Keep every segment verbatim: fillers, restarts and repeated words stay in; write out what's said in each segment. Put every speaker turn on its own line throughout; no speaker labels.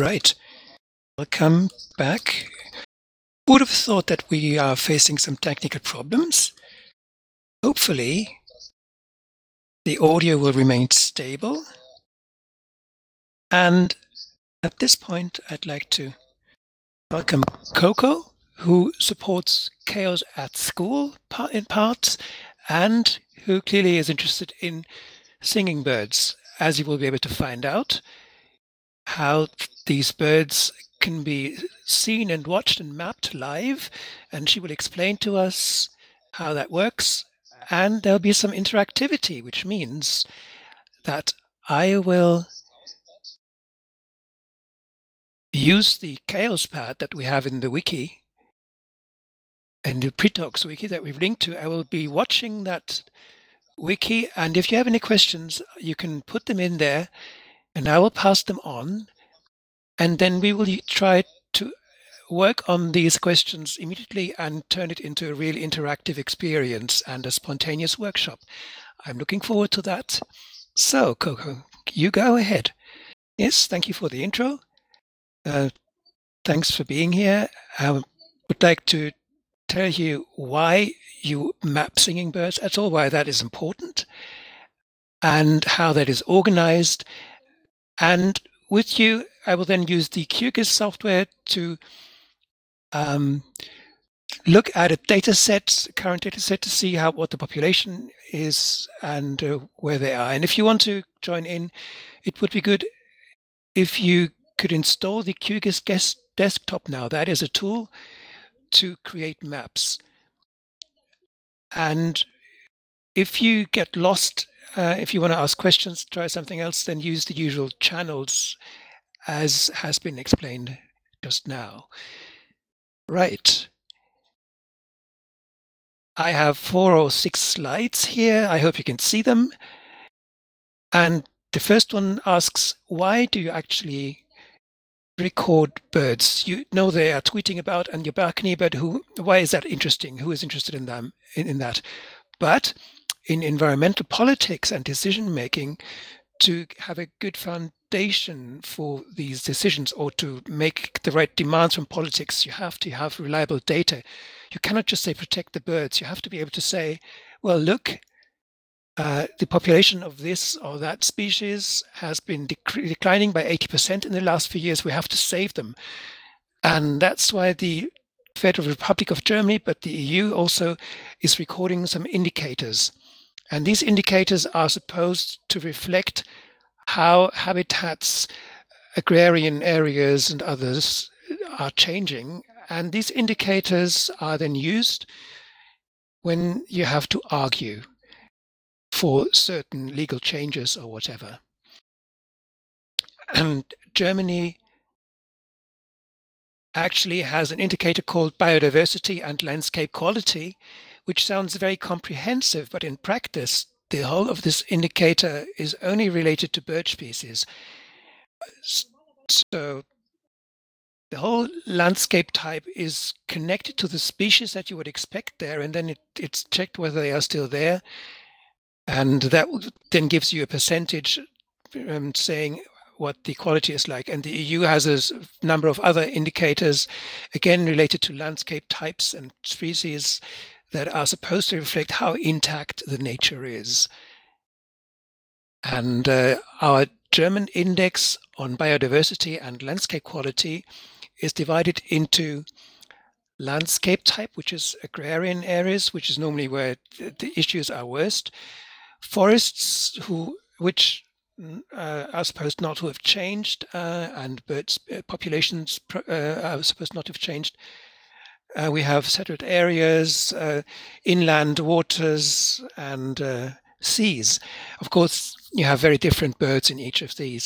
Right. Welcome back. Who would have thought that we are facing some technical problems? Hopefully, the audio will remain stable. And at this point, I'd like to welcome Coco, who supports Chaos at School in parts, and who clearly is interested in singing birds, as you will be able to find out how these birds can be seen and watched and mapped live, and she will explain to us how that works. And there'll be some interactivity, which means that I will use the Chaos pad that we have in the wiki and the Pre-Talks wiki that we've linked to. I will be watching that wiki, and if you have any questions, you can put them in there and I will pass them on. And then we will try to work on these questions immediately and turn it into a real interactive experience and a spontaneous workshop. I'm looking forward to that. So, Coco, you go ahead. Yes, thank you for the intro. Uh, thanks for being here. I would like to tell you why you map singing birds at all, why that is important, and how that is organized. And with you, I will then use the QGIS software to um, look at a data set, current data set, to see how what the population is and uh, where they are. And if you want to join in, it would be good if you could install the QGIS guest desktop now. That is a tool to create maps. And if you get lost, uh, if you want to ask questions, try something else, then use the usual channels as has been explained just now. Right. I have four or six slides here. I hope you can see them. And the first one asks, why do you actually record birds? You know they are tweeting about on your balcony, but who? Why is that interesting? Who is interested in them in, in that? But in environmental politics and decision making, to have a good foundation for these decisions or to make the right demands from politics, you have to have reliable data. You cannot just say protect the birds. You have to be able to say, well, look, uh, the population of this or that species has been dec- declining by eighty percent in the last few years. We have to save them. And that's why the Federal Republic of Germany, but the E U also is recording some indicators. And these indicators are supposed to reflect how habitats, agrarian areas and others are changing. And these indicators are then used when you have to argue for certain legal changes or whatever. And Germany actually has an indicator called biodiversity and landscape quality, which sounds very comprehensive, but in practice, the whole of this indicator is only related to bird species. So the whole landscape type is connected to the species that you would expect there, and then it, it's checked whether they are still there. And that then gives you a percentage um, saying what the quality is like. And the E U has a number of other indicators, again, related to landscape types and species that are supposed to reflect how intact the nature is. And uh, our German index on biodiversity and landscape quality is divided into landscape type, which is agrarian areas, which is normally where the issues are worst, forests, who which uh, are supposed not to have changed, uh, and birds uh, populations uh, are supposed not to have changed. Uh, we have settled areas, uh, inland waters, and uh, seas. Of course, you have very different birds in each of these.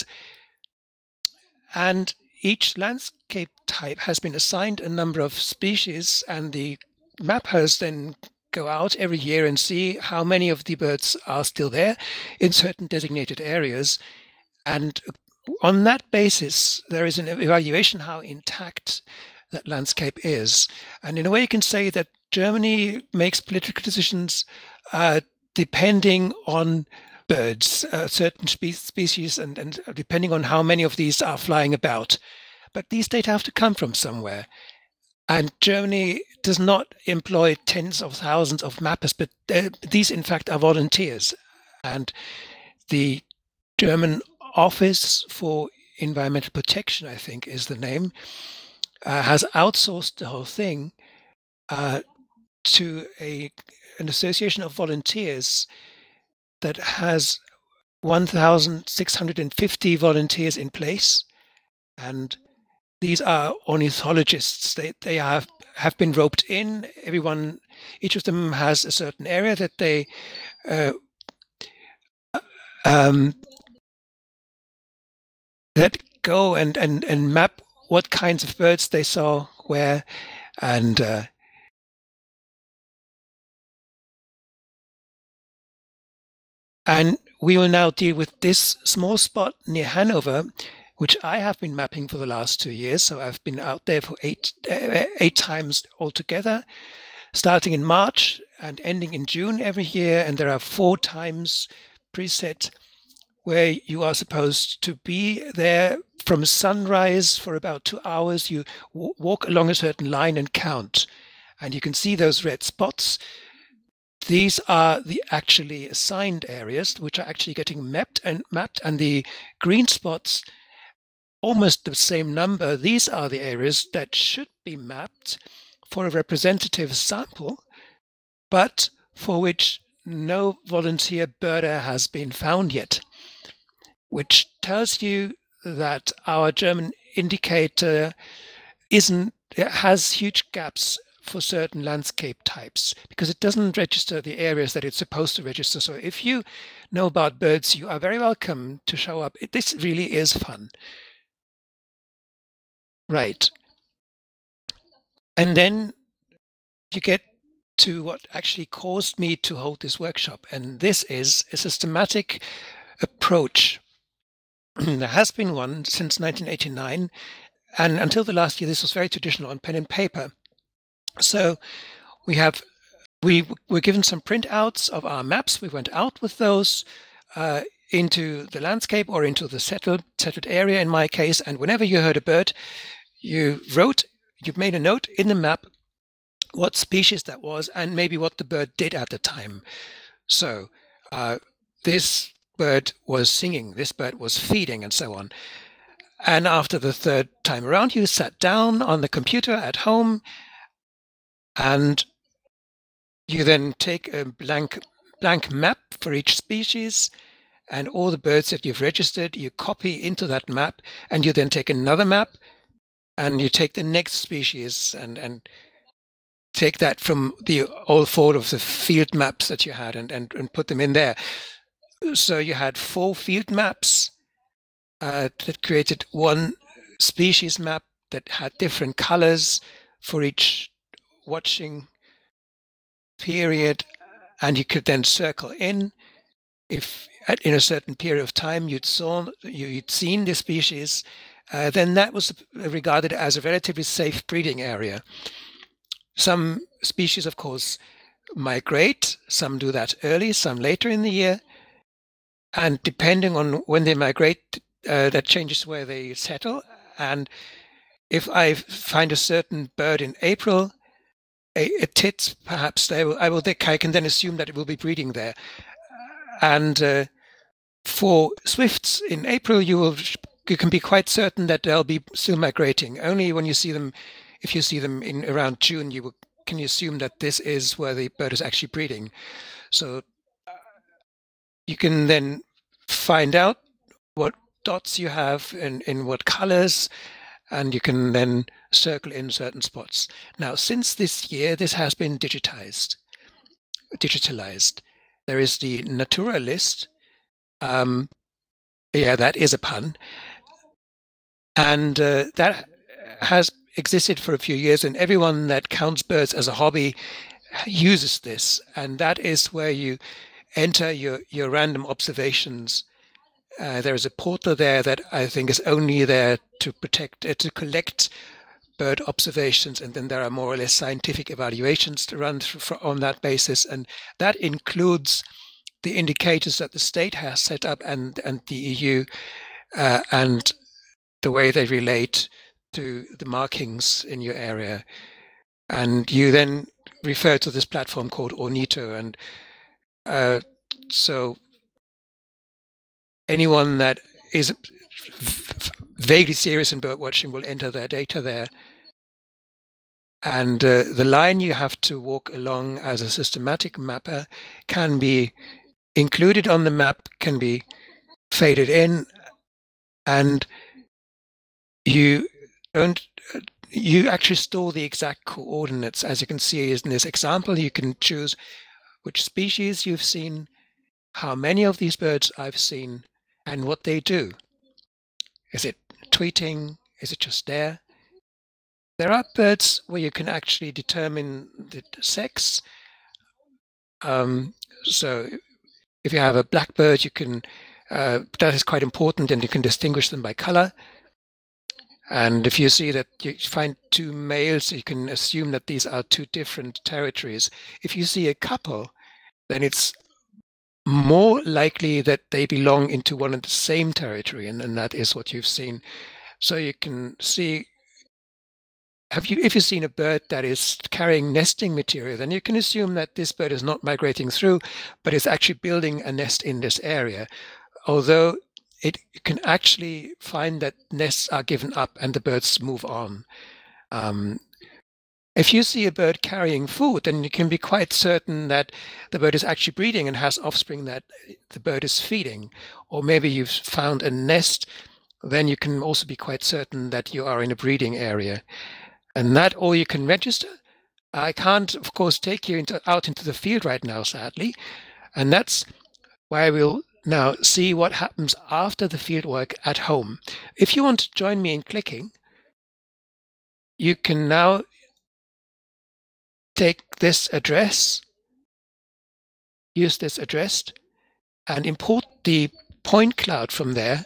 And each landscape type has been assigned a number of species, and the mappers then go out every year and see how many of the birds are still there in certain designated areas. And on that basis, there is an evaluation how intact that landscape is. And in a way, you can say that Germany makes political decisions uh, depending on birds, uh, certain spe- species, and, and depending on how many of these are flying about. But these data have to come from somewhere. And Germany does not employ tens of thousands of mappers, but these, in fact, are volunteers. And the German Office for Environmental Protection, I think is the name, uh, has outsourced the whole thing uh, to a an association of volunteers that has one thousand six hundred fifty volunteers in place. And these are ornithologists. They, they have, have been roped in. Everyone, each of them has a certain area that they uh, um, that go and, and, and map what kinds of birds they saw where. And uh, and we will now deal with this small spot near Hanover, which I have been mapping for the last two years. So I've been out there for eight, uh, eight times altogether, starting in March and ending in June every year. And there are four times preset where you are supposed to be there from sunrise for about two hours. You w- walk along a certain line and count, and you can see those red spots. These are the actually assigned areas, which are actually getting mapped and mapped, and the green spots, almost the same number. These are the areas that should be mapped for a representative sample, but for which no volunteer birder has been found yet, which tells you that our German indicator isn't has huge gaps for certain landscape types, because it doesn't register the areas that it's supposed to register. So if you know about birds, you are very welcome to show up. It, this really is fun. Right. And then you get to what actually caused me to hold this workshop. And this is a systematic approach. There has been one since nineteen eighty-nine. And until the last year, this was very traditional on pen and paper. So we have we were given some printouts of our maps. We went out with those uh, into the landscape or into the settled settled area in my case. And whenever you heard a bird, you wrote, you made a note in the map what species that was and maybe what the bird did at the time. So uh, this bird was singing, this bird was feeding, and so on. And after the third time around, you sat down on the computer at home, and you then take a blank blank map for each species, and all the birds that you've registered, you copy into that map, and you then take another map, and you take the next species and, and take that from the all four of the field maps that you had and, and, and put them in there. So you had four field maps uh, that created one species map that had different colors for each watching period, and you could then circle in if at, in a certain period of time you'd saw you'd seen the species, uh, then that was regarded as a relatively safe breeding area. Some species, of course, migrate. Some do that early, some later in the year, and depending on when they migrate, uh, that changes where they settle. And if I find a certain bird in April, a, a tit, perhaps they will, I will. I can then assume that it will be breeding there. And uh, for swifts in April, you will you can be quite certain that they'll be still migrating. Only when you see them, if you see them in around June, you will, can you assume that this is where the bird is actually breeding. So you can then find out what dots you have and in what colors, and you can then circle in certain spots. Now, since this year, this has been digitized. Digitalized. There is the Natura list. Um, yeah, that is a pun. And uh, that has existed for a few years, and everyone that counts birds as a hobby uses this. And that is where you enter your, your random observations. Uh, there is a portal there that I think is only there to protect, uh, to collect bird observations, and then there are more or less scientific evaluations to run through on that basis, and that includes the indicators that the state has set up and and the E U uh, and the way they relate to the markings in your area. And you then refer to this platform called Ornito. And uh, so anyone that is vaguely serious in bird watching will enter their data there. And uh, the line you have to walk along as a systematic mapper can be included on the map, can be faded in, and you don't you actually store the exact coordinates. As you can see in this example, you can choose which species you've seen, how many of these birds I've seen, and what they do. Is it tweeting? Is it just there? There are birds where you can actually determine the sex. Um, so if you have a blackbird, you can uh, that is quite important, and you can distinguish them by color. And if you see that you find two males, you can assume that these are two different territories. If you see a couple, then it's more likely that they belong into one and the same territory, and, and that is what you've seen. So you can see, have you, if you've seen a bird that is carrying nesting material, then you can assume that this bird is not migrating through, but is actually building a nest in this area. Although it can actually find that nests are given up and the birds move on. Um, if you see a bird carrying food, then you can be quite certain that the bird is actually breeding and has offspring that the bird is feeding. Or maybe you've found a nest, then you can also be quite certain that you are in a breeding area. And that all you can register. I can't, of course, take you into, out into the field right now, sadly. And that's why we'll now see what happens after the fieldwork at home. If you want to join me in clicking, you can now take this address, use this address, and import the point cloud from there,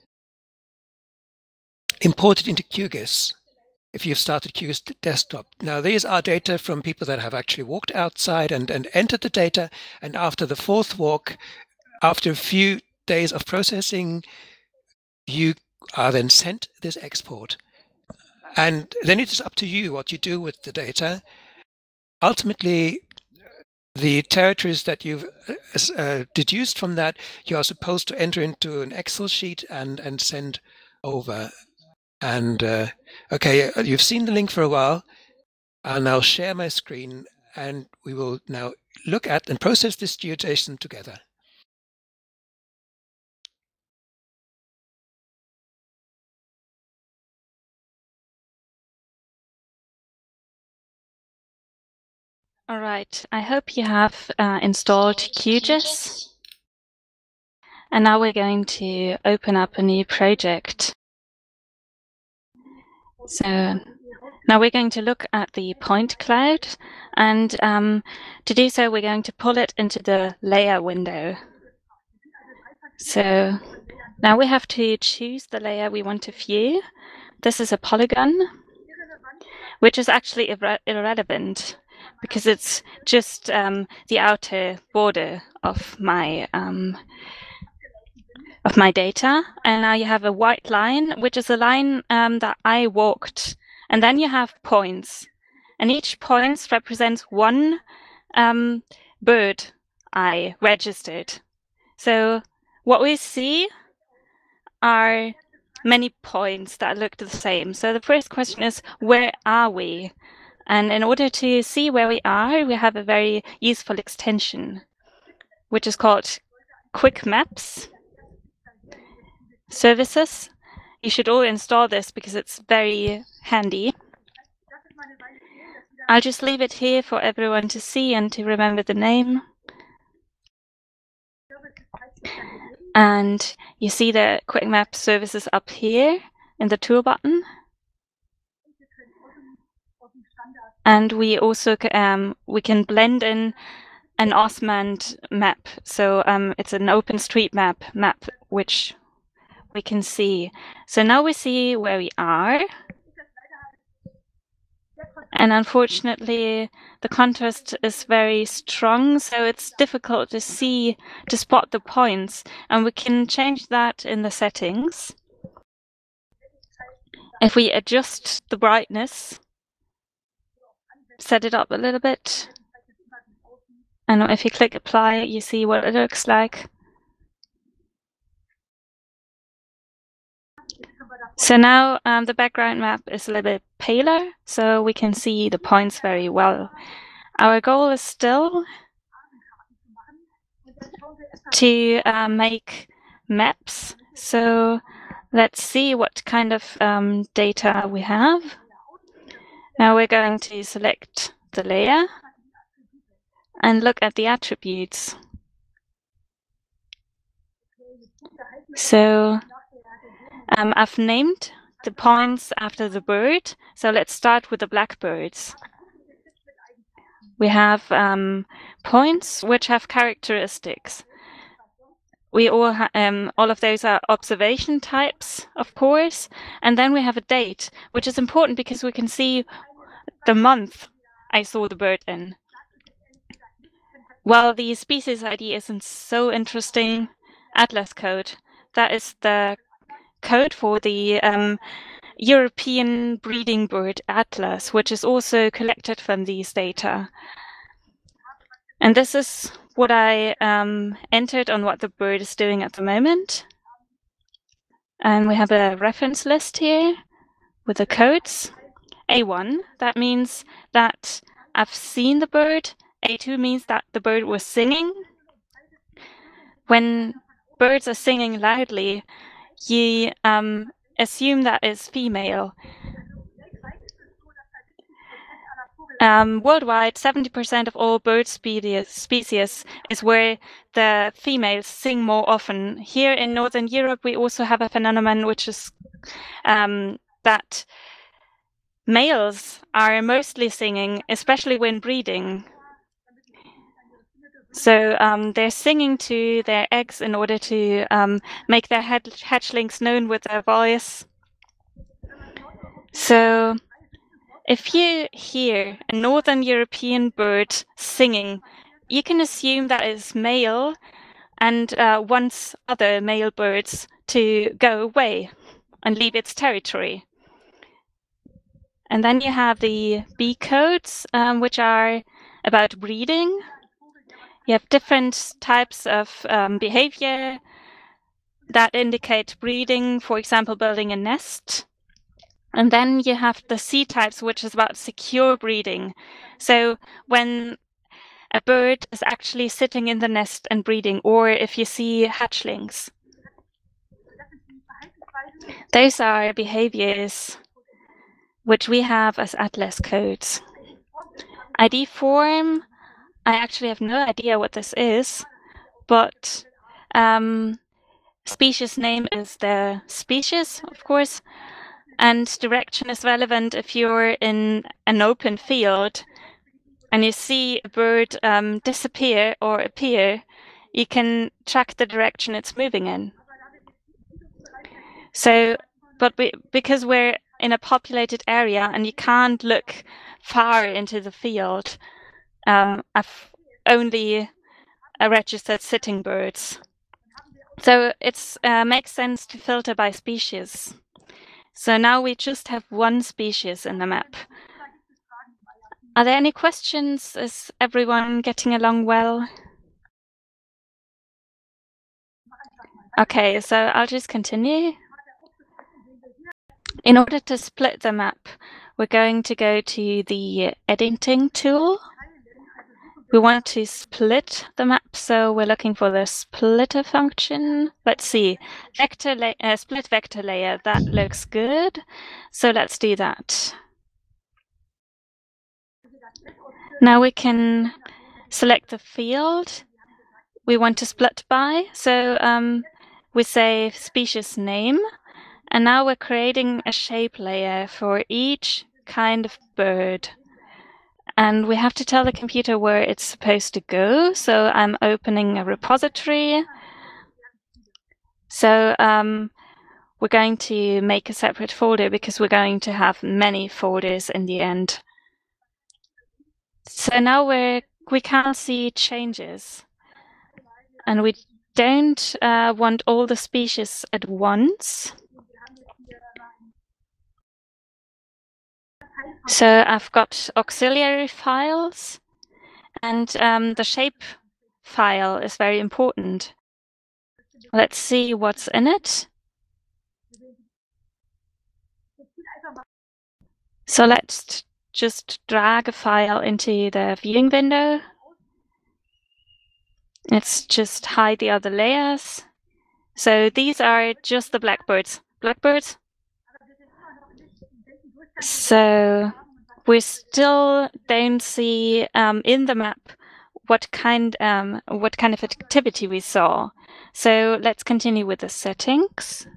import it into QGIS. If you've started QGIS desktop. Now, these are data from people that have actually walked outside and, and entered the data. And after the fourth walk, after a few days of processing, you are then sent this export. And then it is up to you what you do with the data. Ultimately, the territories that you've uh, deduced from that, you are supposed to enter into an Excel sheet and, and send over. And uh, okay, you've seen the link for a while. I'll now share my screen, and we will now look at and process this geoJSON together.
All right, I hope you have uh, installed QGIS. And now we're going to open up a new project. So now we're going to look at the point cloud, and um, to do so, we're going to pull it into the layer window. So now we have to choose the layer we want to view. This is a polygon, which is actually irre irrelevant because it's just um, the outer border of my um, of my data. And now you have a white line, which is a line um, that I walked. And then you have points. And each point represents one um, bird I registered. So what we see are many points that look the same. So the first question is, where are we? And in order to see where we are, we have a very useful extension, which is called Quick Maps Services. You should all install this because it's very handy. I'll just leave it here for everyone to see and to remember the name. And you see the Quick Map Services up here in the tool button. And we also um, we can blend in an Osmand map. So um, it's an OpenStreetMap map, which we can see. So now we see where we are. And unfortunately, the contrast is very strong, so it's difficult to see, to spot the points. And we can change that in the settings. If we adjust the brightness, set it up a little bit, and if you click apply, you see what it looks like. So now um, the background map is a little bit paler, so we can see the points very well. Our goal is still to uh, make maps. So let's see what kind of um, data we have. Now we're going to select the layer and look at the attributes. So um, I've named the points after the bird. So let's start with the blackbirds. We have um, points which have characteristics. We all ha um, all of those are observation types, of course, and then we have a date, which is important because we can see the month I saw the bird in. Well, the species I D isn't so interesting. Atlas code, that is the code for the um, European breeding bird atlas, which is also collected from these data. And this is what I um, entered on what the bird is doing at the moment. And we have a reference list here with the codes. A one, that means that I've seen the bird. A two means that the bird was singing. When birds are singing loudly, you um, assume that is female. Um, worldwide, seventy percent of all bird species, species is where the females sing more often. Here in Northern Europe, we also have a phenomenon which is um, that males are mostly singing, especially when breeding. So um, they're singing to their eggs in order to um, make their hatchlings known with their voice. So if you hear a Northern European bird singing, you can assume that it's male and uh, wants other male birds to go away and leave its territory. And then you have the B codes, um, which are about breeding. You have different types of um, behavior that indicate breeding, for example, building a nest. And then you have the C types, which is about secure breeding. So when a bird is actually sitting in the nest and breeding, or if you see hatchlings. Those are behaviors which we have as Atlas codes. I D form, I actually have no idea what this is, but um, species name is the species, of course, and direction is relevant if you're in an open field and you see a bird um, disappear or appear, you can track the direction it's moving in. So, but we, because we're in a populated area and you can't look far into the field, um, I've only uh, registered sitting birds. So it uh, makes sense to filter by species. So now we just have one species in the map. Are there any questions? Is everyone getting along well? Okay, so I'll just continue. In order to split the map, we're going to go to the editing tool. We want to split the map, so we're looking for the splitter function. Let's see, vector uh, split vector layer, that looks good. So let's do that. Now we can select the field we want to split by. So um, we say species name, and now we're creating a shape layer for each kind of bird. And we have to tell the computer where it's supposed to go. So I'm opening a repository. So um, we're going to make a separate folder because we're going to have many folders in the end. So now we're, we can't see changes. And we don't uh, want all the species at once. So I've got auxiliary files, and um, the shape file is very important. Let's see what's in it. So let's just drag a file into the viewing window. Let's just hide the other layers. So these are just the blackbirds. Blackbirds. So we still don't see um, in the map what kind um, what kind of activity we saw. So let's continue with the settings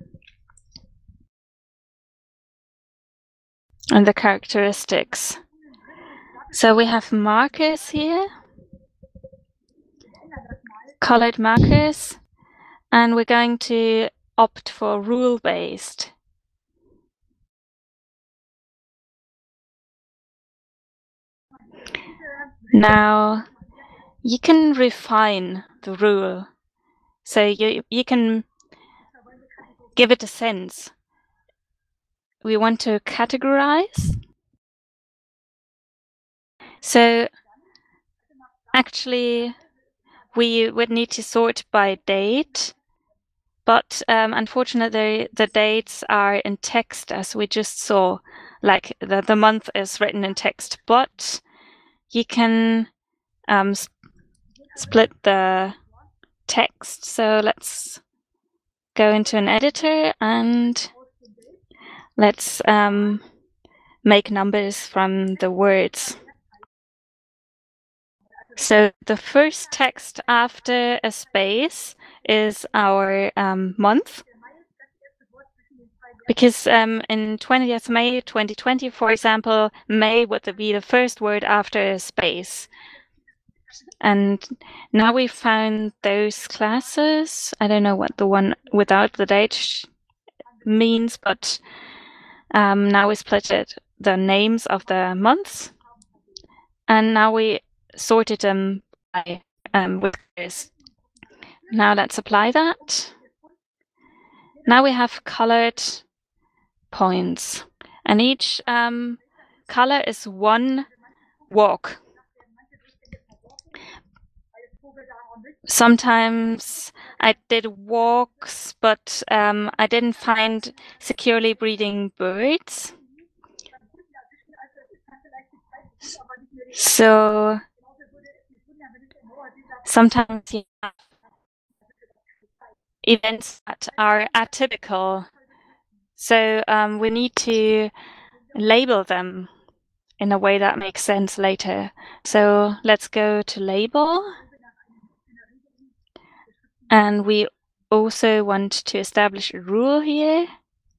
and the characteristics. So we have markers here, colored markers, and we're going to opt for rule-based. Now, you can refine the rule. So you, you can give it a sense. We want to categorize. So actually, we would need to sort by date, but um, unfortunately, the dates are in text, as we just saw. Like the, the month is written in text, but you can um, sp split the text. So let's go into an editor and let's um, make numbers from the words. So the first text after a space is our um, month. Because um, in twentieth May twenty twenty, for example, May would be the first word after a space. And now we found those classes. I don't know what the one without the date means, but um, now we split it, the names of the months. And now we sorted them by um, with this. Now let's apply that. Now we have colored points, and each um, color is one walk. Sometimes I did walks, but um, I didn't find securely breeding birds. So sometimes you have events that are atypical. So um, we need to label them in a way that makes sense later. So let's go to label. And we also want to establish a rule here.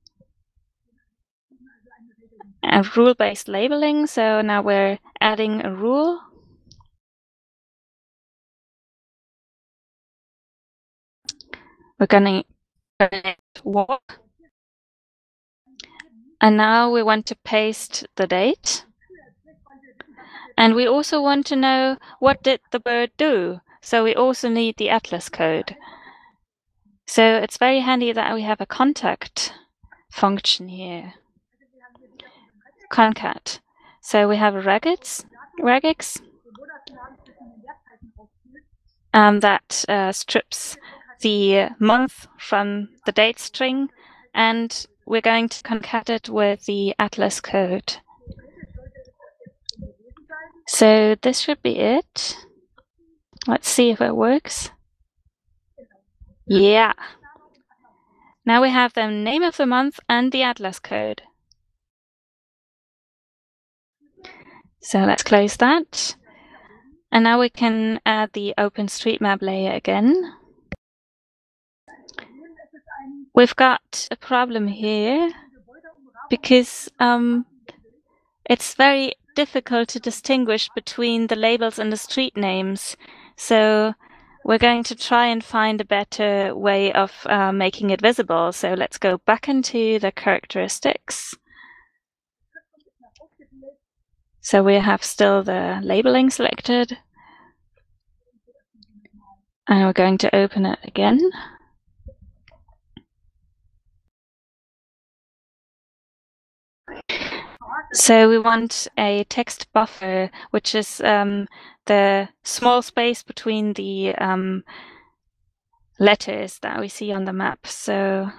A rule-based labeling. So now we're adding a rule. We're going to walk. And now we want to paste the date. And we also want to know what did the bird do. So we also need the atlas code. So it's very handy that we have a concat function here. Concat. So we have a regex, regex um, that uh, strips the month from the date string, and we're going to concat it with the atlas code. So this should be it. Let's see if it works. Yeah. Now we have the name of the month and the atlas code. So let's close that. And now we can add the OpenStreetMap layer again. We've got a problem here because um, it's very difficult to distinguish between the labels and the street names. So we're going to try and find a better way of uh, making it visible. So let's go back into the characteristics. So we have still the labeling selected. And we're going to open it again. So we want a text buffer, which is um, the small space between the um, letters that we see on the map. So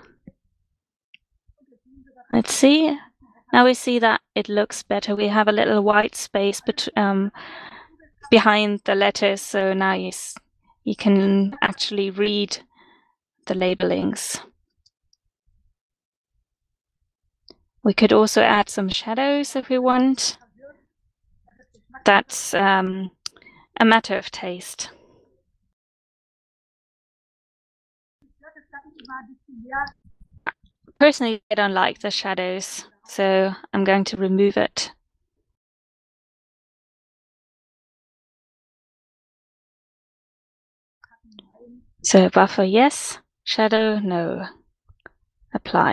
let's see. Now we see that it looks better. We have a little white space bet um, behind the letters. So now you, you can actually read the labelings. We could also add some shadows if we want. That's um, a matter of taste. Personally, I don't like the shadows, so I'm going to remove it. So buffer, yes. Shadow, no. Apply.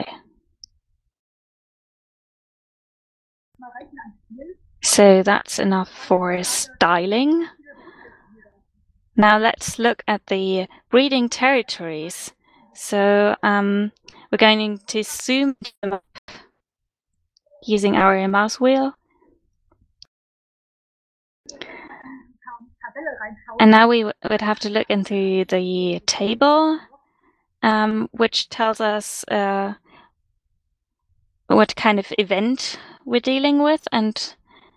So that's enough for styling. Now let's look at the breeding territories. So um, we're going to zoom them up using our mouse wheel. And now we would have to look into the table, um, which tells us uh, what kind of event we're dealing with. And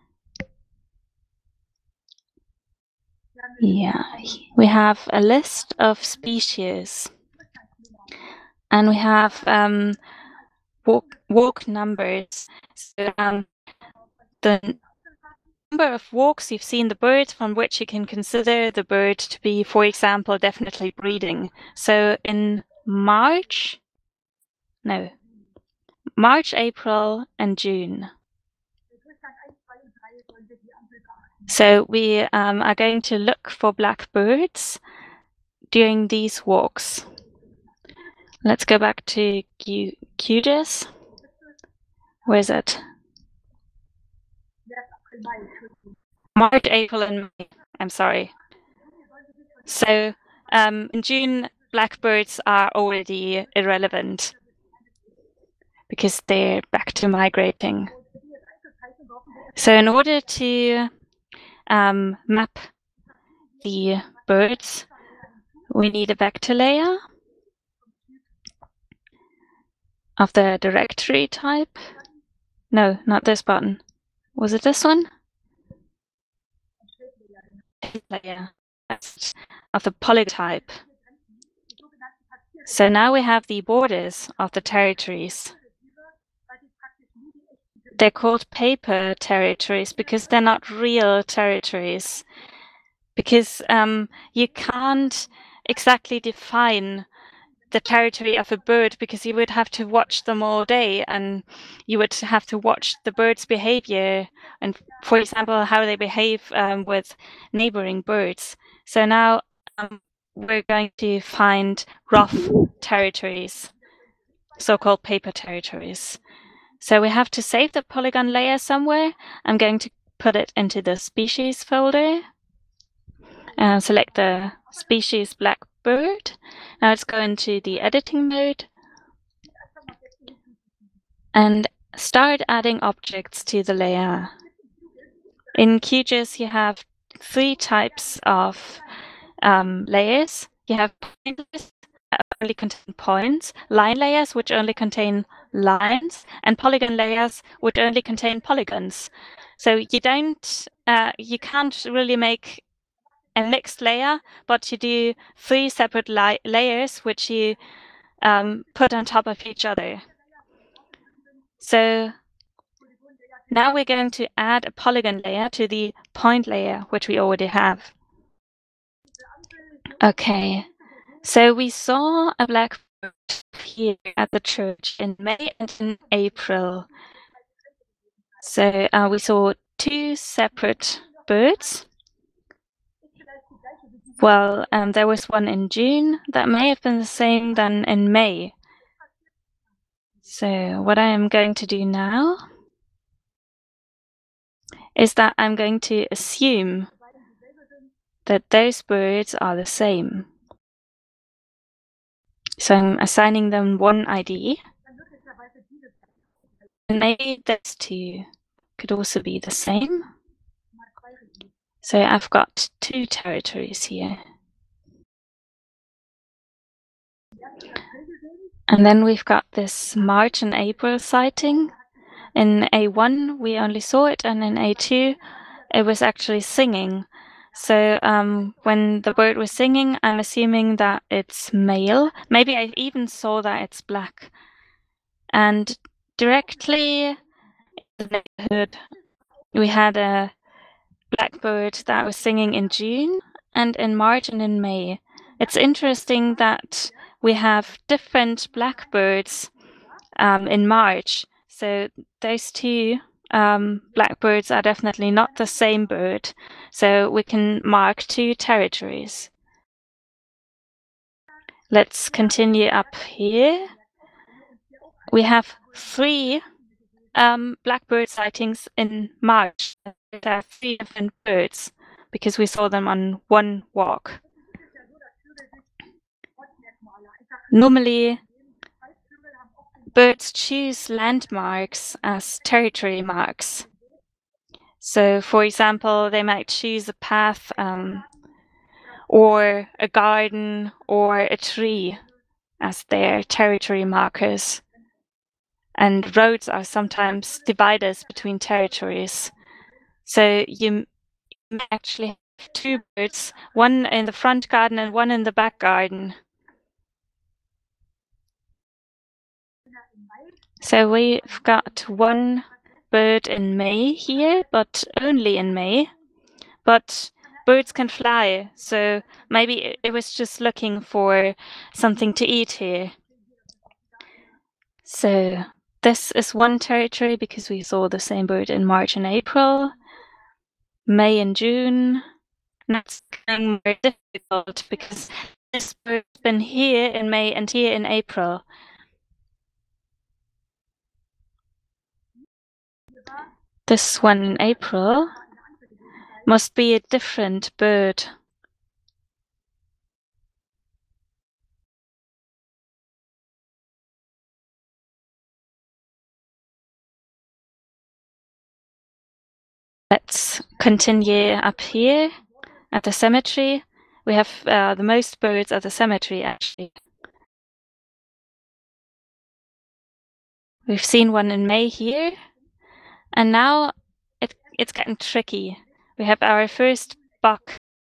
yeah, we have a list of species. And we have um, walk, walk numbers. So, um, the number of walks you've seen the bird from which you can consider the bird to be, for example, definitely breeding. So in March, no, March, April, and June. So we um, are going to look for black birds during these walks. Let's go back to Q QGIS. Where is it? March, April, and May. I'm sorry. So um, in June, blackbirds are already irrelevant because they're back to migrating. So in order to um, map the birds, we need a vector layer of the directory type. No, not this button. Was it this one? Layer of the polygon type. So now we have the borders of the territories. They're called paper territories because they're not real territories. Because um, you can't exactly define the territory of a bird because you would have to watch them all day and you would have to watch the bird's behavior and, for example, how they behave um, with neighboring birds. So now um, we're going to find rough territories, so-called paper territories. So we have to save the polygon layer somewhere. I'm going to put it into the species folder. Uh, select the species blackbird. Now let's go into the editing mode and start adding objects to the layer. In QGIS, you have three types of um, layers. You have pointers that only contain points, line layers which only contain lines, and polygon layers which only contain polygons. So you don't, uh, you can't really make a mixed layer, but you do three separate layers which you um, put on top of each other. So now we're going to add a polygon layer to the point layer, which we already have. Okay, so we saw a blackbird here at the church in May and in April. So uh, we saw two separate birds. Well, um, there was one in June that may have been the same than in May. So what I am going to do now is that I'm going to assume that those birds are the same. So I'm assigning them one I D. And maybe that's two could also be the same. So I've got two territories here. And then we've got this March and April sighting. In A one, we only saw it, and in A two, it was actually singing. So um, when the bird was singing, I'm assuming that it's male. Maybe I even saw that it's black. And directly in the neighborhood, we had a blackbird that was singing in June and in March and in May. It's interesting that we have different blackbirds um, in March. So those two um, blackbirds are definitely not the same bird. So we can mark two territories. Let's continue up here. We have three um, blackbird sightings in March. There are three different birds because we saw them on one walk. Normally, birds choose landmarks as territory marks. So, for example, they might choose a path um, or a garden or a tree as their territory markers. And roads are sometimes dividers between territories. So you may actually have two birds, one in the front garden and one in the back garden. So we've got one bird in May here, but only in May. But birds can fly, so maybe it was just looking for something to eat here. So this is one territory because we saw the same bird in March and April, May and June. That's getting more difficult because this bird's been here in May and here in April. This one in April must be a different bird. Let's continue up here at the cemetery. We have uh, the most birds at the cemetery, actually. We've seen one in May here, and now it, it's getting tricky. We have our first buck.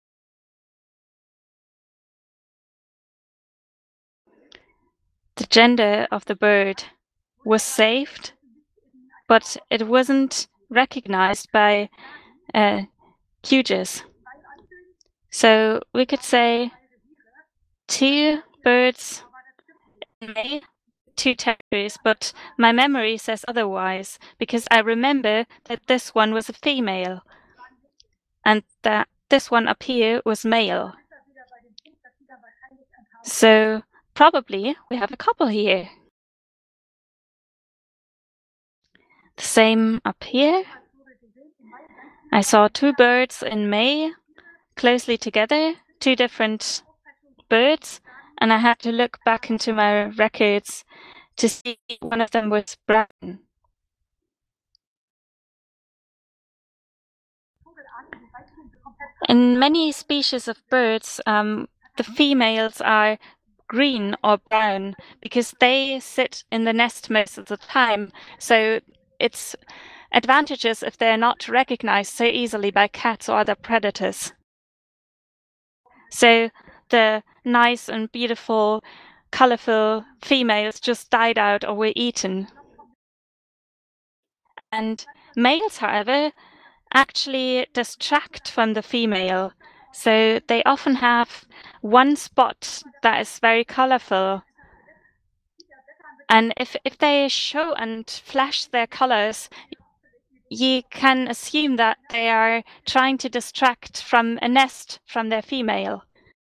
The gender of the bird was saved, but it wasn't recognized by uh, QGIS. So we could say two birds in May, two territories, but my memory says otherwise because I remember that this one was a female and that this one up here was male. So probably we have a couple here. The same up here. I saw two birds in May closely together, two different birds, and I had to look back into my records to see one of them was brown. In many species of birds, um, the females are green or brown because they sit in the nest most of the time. So it's advantageous if they're not recognized so easily by cats or other predators. So the nice and beautiful, colorful females just died out or were eaten. And males, however, actually distract from the female. So they often have one spot that is very colorful. And if, if they show and flash their colors, you can assume that they are trying to distract from a nest from their female.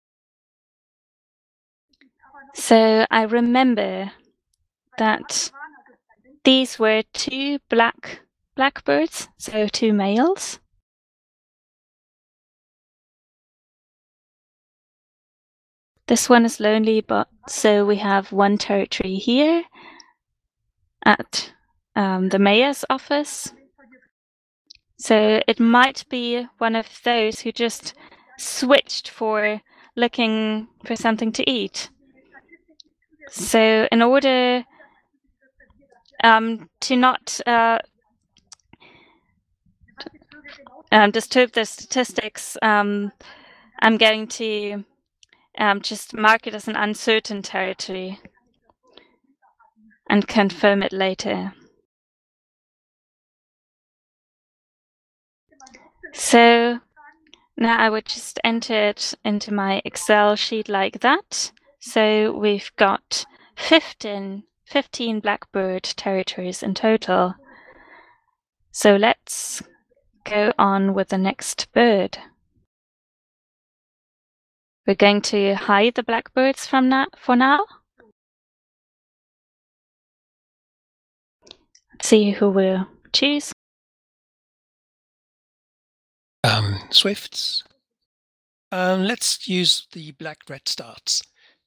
So I remember that these were two black blackbirds, so two males. This one is lonely, but so we have one territory here at um, the mayor's office. So it might be one of those who just switched for looking for something to eat. So in order um, to not uh, um, disturb the statistics, um, I'm going to um, just mark it as an uncertain territory and confirm it later. So now I would just enter it into my Excel sheet like that. So we've got fifteen, fifteen blackbird territories in total. So let's go on with the next bird. We're going to hide the blackbirds from now, for now. Let's see who we'll choose.
Um, Swifts. Um, let's use the black redstarts.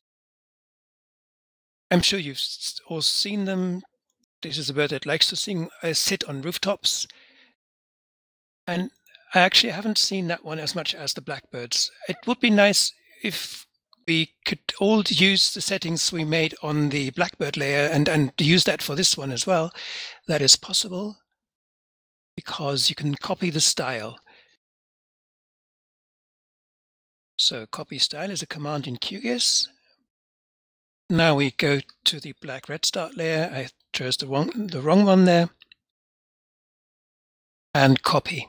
I'm sure you've all seen them. This is a bird that likes to sing, uh, sit on rooftops. And I actually haven't seen that one as much as the blackbirds. It would be nice if we could all use the settings we made on the blackbird layer and, and use that for this one as well. That is possible because you can copy the style. So copy style is a command in Q G I S. Now we go to the black redstart layer. I chose the wrong, the wrong one there. And copy.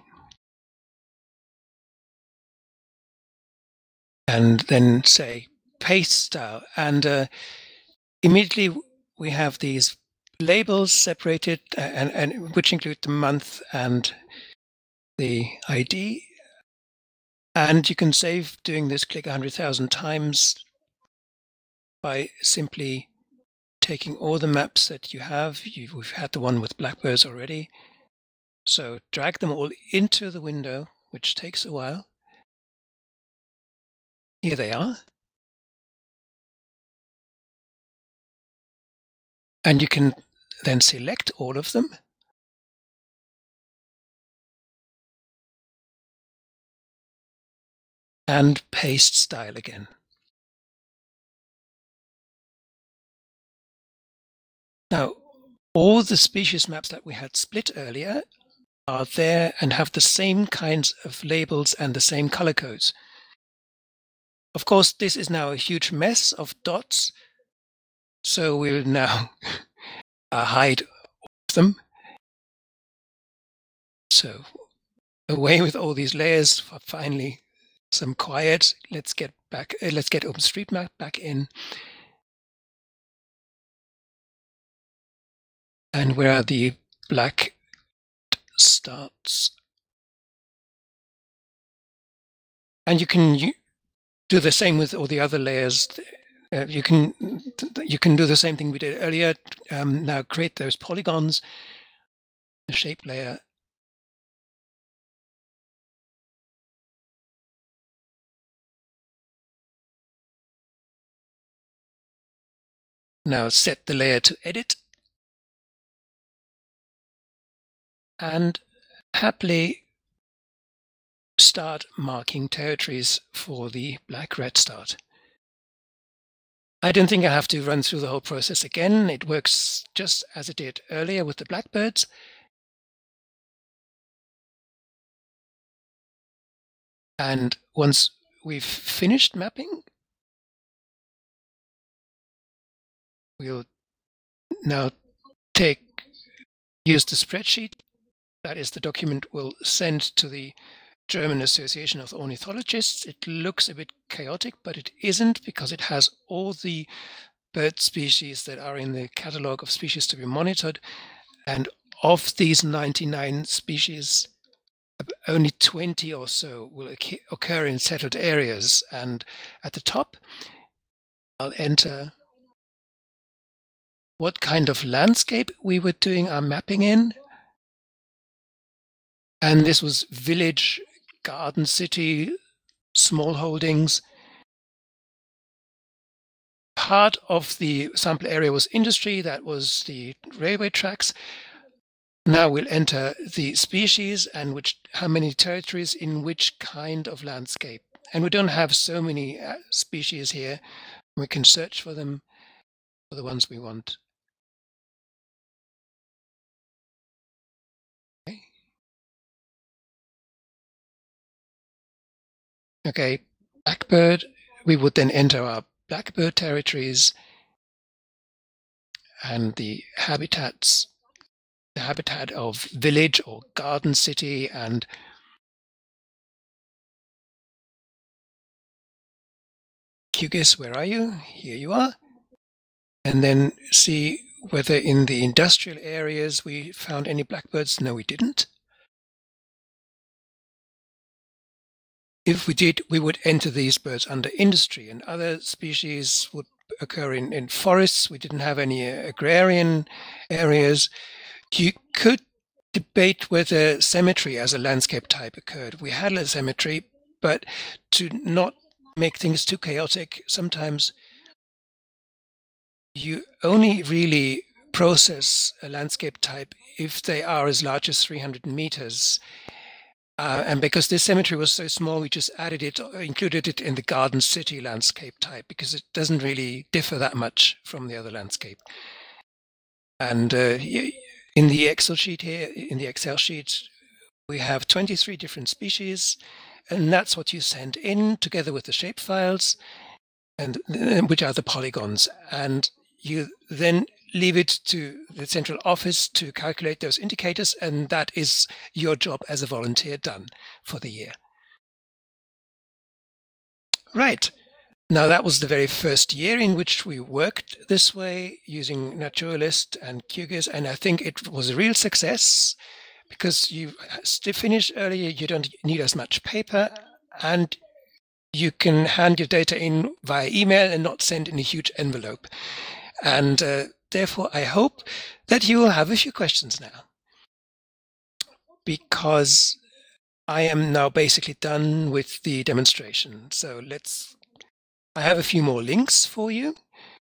And then say paste style. And uh, immediately we have these labels separated, uh, and, and which include the month and the I D. And you can save doing this click one hundred thousand times by simply taking all the maps that you have. You've, we've had the one with blackbirds already. So drag them all into the window, which takes a while. Here they are. And you can then select all of them. And paste style again. Now, all the species maps that we had split earlier are there and have the same kinds of labels and the same color codes. Of course, this is now a huge mess of dots, so we'll now uh, hide all of them. So away with all these layers for finally some quiet. Let's get back. Uh, let's get OpenStreetMap back in. And where are the black starts? And you can do the same with all the other layers. Uh, you can you can do the same thing we did earlier. Um, now create those polygons, the shape layer. Now set the layer to edit. And happily start marking territories for the black redstart. I don't think I have to run through the whole process again. It works just as it did earlier with the blackbirds. And once we've finished mapping, we'll now take use the spreadsheet. That is the document we'll send to the German Association of Ornithologists. It looks a bit chaotic, but it isn't, because it has all the bird species that are in the catalog of species to be monitored. And of these ninety-nine species, only twenty or so will occur in settled areas. And at the top, I'll enter what kind of landscape we were doing our mapping in. And this was village, garden, city, small holdings. Part of the sample area was industry, that was the railway tracks. Now we'll enter the species and which, how many territories in which kind of landscape. And we don't have so many uh, species here. We can search for them, for the ones we want. Okay. Okay, blackbird. We would then enter our blackbird territories and the habitats, the habitat of village or garden city, and Qgis, where are you? Here you are. And then see whether in the industrial areas we found any blackbirds. No, we didn't. If we did, we would enter these birds under industry, and other species would occur in, in forests. We didn't have any agrarian areas. You could debate whether symmetry as a landscape type occurred. We had a symmetry, but to not make things too chaotic, sometimes you only really process a landscape type if they are as large as three hundred meters. Uh, and because this symmetry was so small, we just added it, included it in the garden city landscape type, because it doesn't really differ that much from the other landscape. And uh, in the Excel sheet here, in the Excel sheet, we have twenty-three different species, and that's what you send in together with the shape files, and which are the polygons. And you then leave it to the central office to calculate those indicators, and that is your job as a volunteer done for the year. Right. Now, that was the very first year in which we worked this way using Naturalist and Qgis, and I think it was a real success because you finished earlier, you don't need as much paper, and you can hand your data in via email and not send in a huge envelope. And uh, therefore, I hope that you will have a few questions now, because I am now basically done with the demonstration. So let's, I have a few more links for you.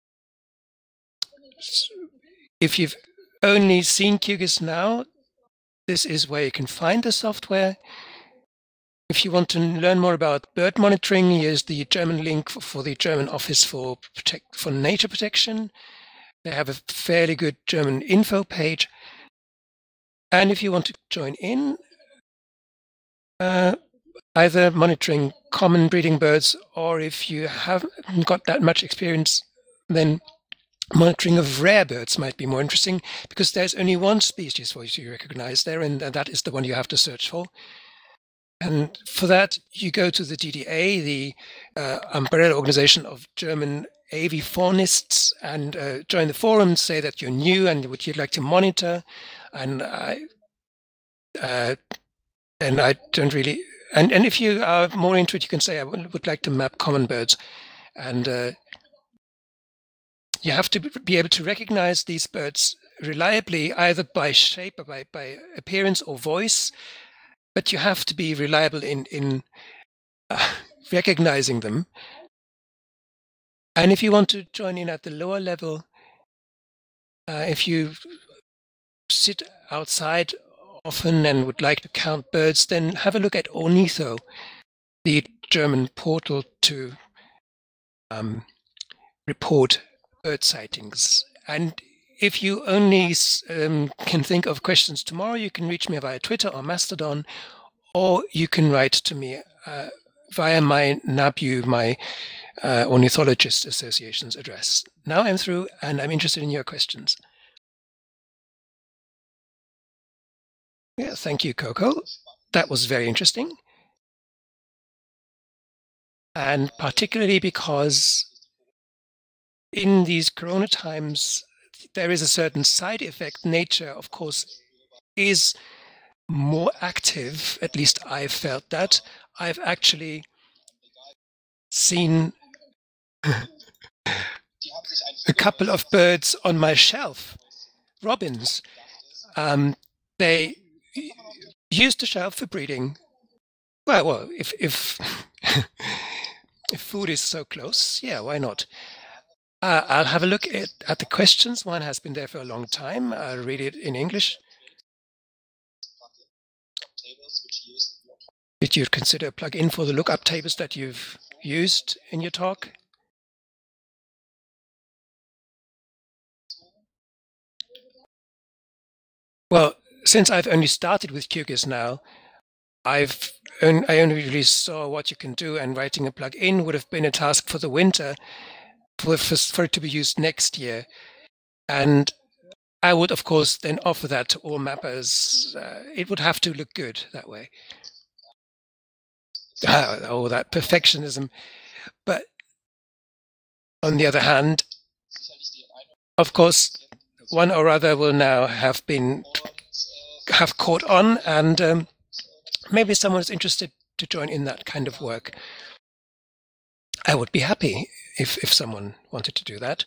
If you've only seen Qgis now, this is where you can find the software. If you want to learn more about bird monitoring, here's the German link for the German Office for, Protect, for Nature Protection. They have a fairly good German info page. And if you want to join in, uh, either monitoring common breeding birds, or if you haven't got that much experience, then monitoring of rare birds might be more interesting, because there's only one species for you to recognize there, and that is the one you have to search for. And for that, you go to the D D A, the uh, umbrella organization of German avifaunists, and uh, join the forum, say that you're new and what you'd like to monitor. And I, uh, and I don't really, and, and if you are more into it, you can say, I would, would like to map common birds. And uh, you have to be able to recognize these birds reliably, either by shape or by, by appearance or voice. But you have to be reliable in, in uh, recognizing them. And if you want to join in at the lower level, uh, if you sit outside often and would like to count birds, then have a look at Ornitho, the German portal to um, report bird sightings. And if you only um, can think of questions tomorrow, you can reach me via Twitter or Mastodon, or you can write to me uh, via my NABU, my uh, Ornithologist Association's address. Now I'm through, and I'm interested in your questions. Yeah, thank you, Coco. That was very interesting. And particularly because in these corona times, there is a certain side effect. Nature, of course, is more active. At least I've felt that. I've actually seen a couple of birds on my shelf, robins. Um, they used the shelf for breeding. Well, well, if if if food is so close, yeah, why not? Uh, I'll have a look at, at the questions. One has been there for a long time. I'll read it in English. Did you consider a plugin for the lookup tables that you've used in your talk? Well, since I've only started with QGIS now, I've on, I only really saw what you can do, and writing a plugin would have been a task for the winter for, for, for it to be used next year. And I would, of course, then offer that to all mappers. Uh, it would have to look good that way. Uh, oh, that perfectionism. But on the other hand, of course, one or other will now have been have caught on, and um, maybe someone is interested to join in that kind of work. I would be happy if, if someone wanted to do that.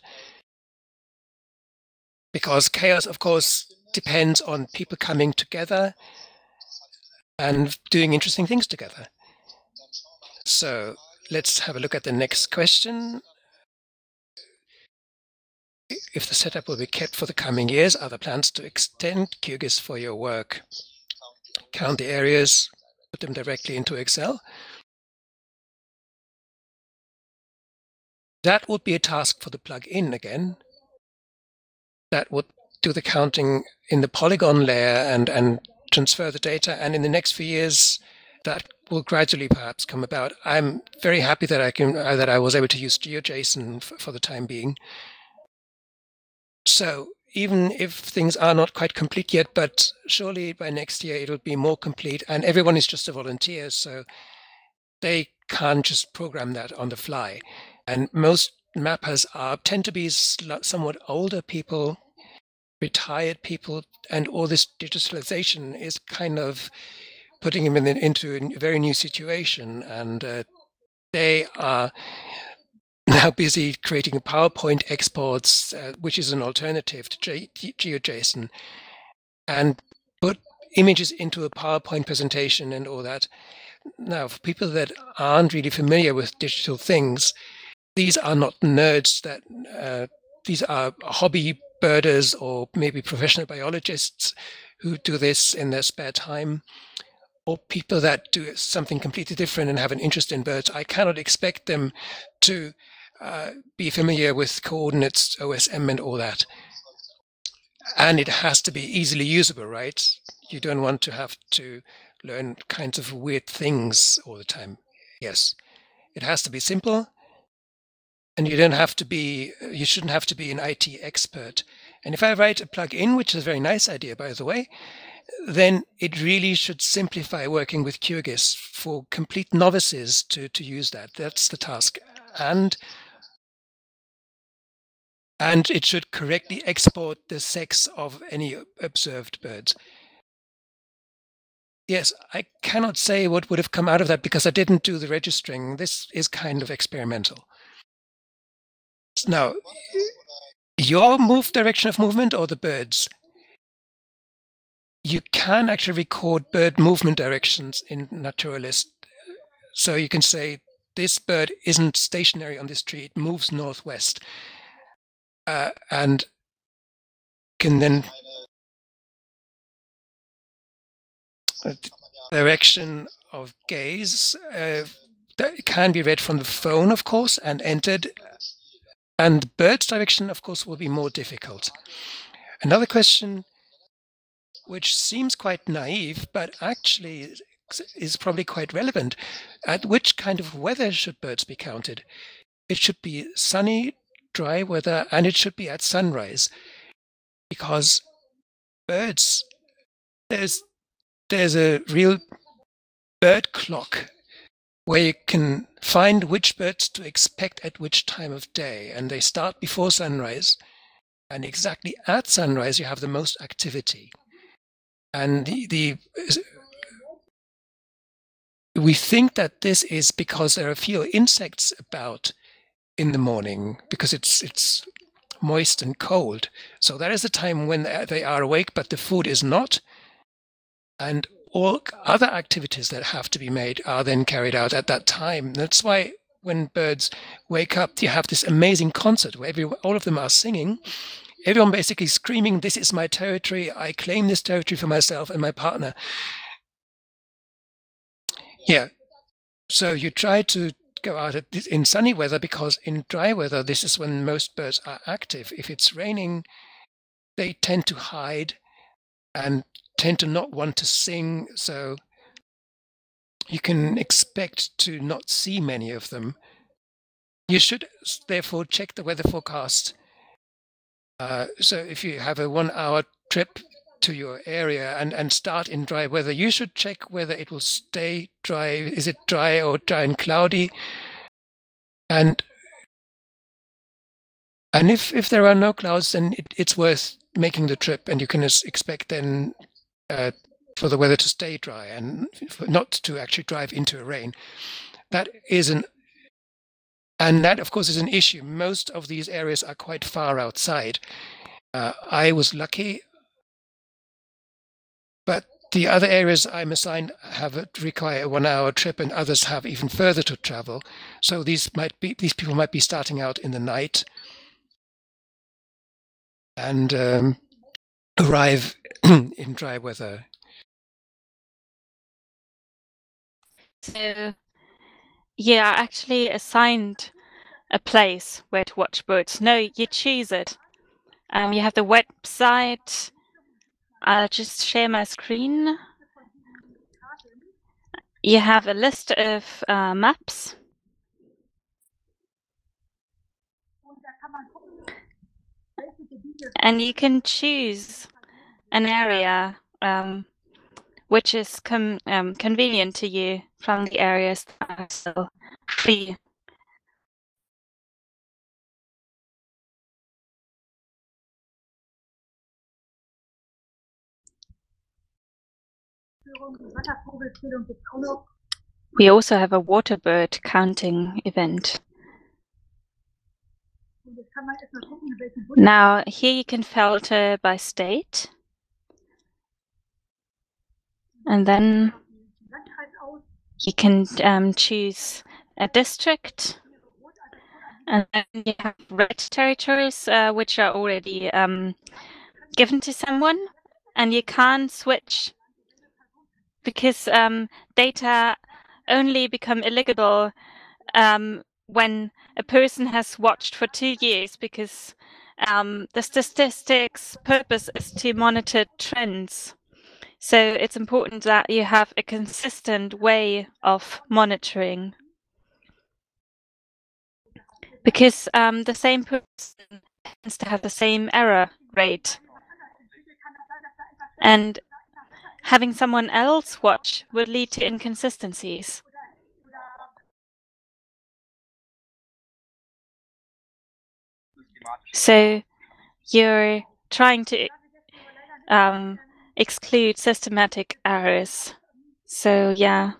Because chaos, of course, depends on people coming together and doing interesting things together. So let's have a look at the next question. If the setup will be kept for the coming years, are there plans to extend QGIS for your work? Count the areas, put them directly into Excel? That would be a task for the plugin again. That would do the counting in the polygon layer and, and transfer the data. And in the next few years, that will gradually perhaps come about. I'm very happy that I can uh, that I was able to use GeoJSON for, for the time being. So even if things are not quite complete yet, but surely by next year it will be more complete, and everyone is just a volunteer, so they can't just program that on the fly. And most mappers are tend to be somewhat older people, retired people, and all this digitalization is kind of putting them in, into a very new situation, and uh, they are now busy creating PowerPoint exports, uh, which is an alternative to Ge GeoJSON, and put images into a PowerPoint presentation and all that. Now, for people that aren't really familiar with digital things, these are not nerds. That uh, these are hobby birders or maybe professional biologists who do this in their spare time, or people that do something completely different and have an interest in birds. I cannot expect them to uh, be familiar with coordinates, O S M, and all that. And it has to be easily usable, right? You don't want to have to learn kinds of weird things all the time. Yes, it has to be simple, and you don't have to be, you shouldn't have to be an I T expert. And if I write a plugin, which is a very nice idea, by the way, then it really should simplify working with QGIS for complete novices to, to use that. That's the task. And, and it should correctly export the sex of any observed birds. Yes, I cannot say what would have come out of that because I didn't do the registering. This is kind of experimental. Now, your move direction of movement or the birds? You can actually record bird movement directions in Naturalist. So you can say, this bird isn't stationary on this tree, it moves northwest. Uh, and can then uh, direction of gaze uh, that can be read from the phone, of course, and entered. And the bird's direction, of course, will be more difficult. Another question, which seems quite naive, but actually is probably quite relevant. At which kind of weather should birds be counted? It should be sunny, dry weather, and it should be at sunrise. Because birds, there's, there's a real bird clock where you can find which birds to expect at which time of day. And they start before sunrise. And exactly at sunrise, you have the most activity. And the, the we think that this is because there are fewer insects about in the morning because it's it's moist and cold. So that is the time when they are awake, but the food is not. And all other activities that have to be made are then carried out at that time. That's why when birds wake up, you have this amazing concert where every, all of them are singing. Everyone basically screaming, this is my territory, I claim this territory for myself and my partner. Yeah. So you try to go out at this, in sunny weather, because in dry weather, this is when most birds are active. If it's raining, they tend to hide and tend to not want to sing. So you can expect to not see many of them. You should therefore check the weather forecast. Uh, so if you have a one hour trip to your area and, and start in dry weather, you should check whether it will stay dry. Is it dry or dry and cloudy? And and if, if there are no clouds, then it, it's worth making the trip, and you can expect then uh, for the weather to stay dry and not to actually drive into a rain. That is an and that, of course, is an issue. Most of these areas are quite far outside. Uh, I was lucky, but the other areas I'm assigned have a, require a one-hour trip, and others have even further to travel. So these might be these people might be starting out in the night and um, arrive in dry weather.
So, yeah, I actually assigned a place where to watch birds. No, you choose it. Um, you have the website. I'll just share my screen. You have a list of uh, maps. And you can choose an area um, which is com um, convenient to you from the areas that are still free. We also have a water bird counting event. Now, here you can filter by state. And then you can um, choose a district. And then you have red territories, uh, which are already um, given to someone. And you can't switch because um, data only become illegible um, when a person has watched for two years, because um, the statistics purpose is to monitor trends. So it's important that you have a consistent way of monitoring, because um, the same person tends to have the same error rate. And having someone else watch would lead to inconsistencies. So you're trying to um, exclude systematic errors. So yeah,